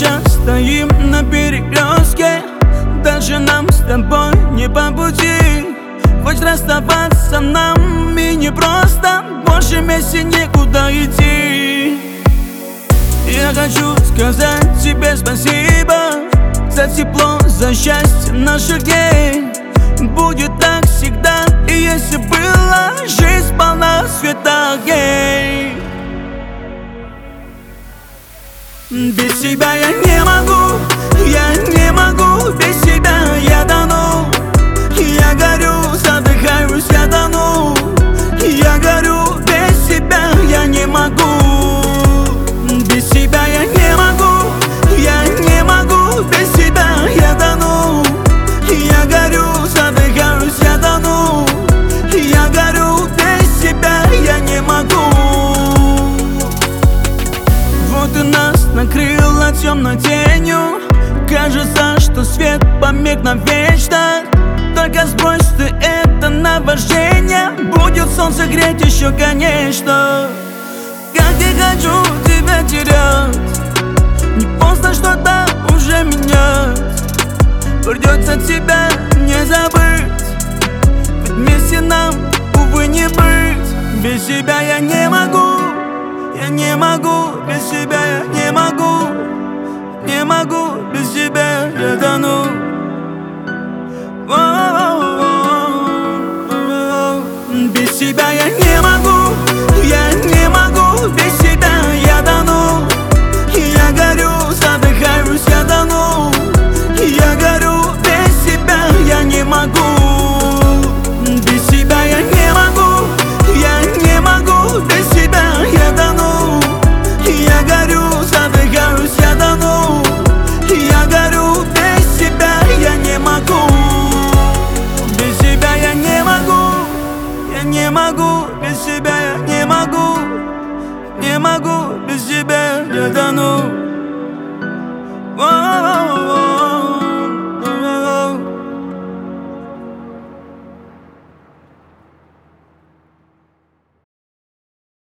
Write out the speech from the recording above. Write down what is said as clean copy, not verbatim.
сейчас стоим на перекрестке, дальше нам с тобой не по пути. Хоть расставаться нам и не просто, больше вместе некуда идти. Я хочу сказать тебе спасибо за тепло, за счастье наших дней. Будет так всегда, и если была жизнь полна света огней. Без тебя я не могу, я не могу, без тебя я тону. Я горю, задыхаюсь, я тону. Я горю, без тебя я не могу. Без тебя я не могу, я не могу, без тебя я тону. Я горю, задыхаюсь, я тону. Я горю, без тебя я не могу. Вот и нас накрыла темной тенью. Кажется, что свет помег навечно. Только сбрось ты это наваждение, будет солнце греть еще, конечно. Как я хочу тебя терять, не поздно что-то уже менять. Придется тебя не забыть, ведь вместе нам, увы, не быть. Без тебя я не могу, я не могу, без тебя я не могу. Не могу, без тебя я тону. Без тебя я не могу, я не могу, без тебя я тону. Я горю, задыхаюсь, я тону. Я горю, без тебя я не могу. Без тебя я не могу, я не могу, без тебя я тону. Я горю, задыхаюсь, я тону. Я горю, без тебя я не могу. Без тебя я не могу, я не могу, без тебя я не могу. Не могу, без тебя я тону.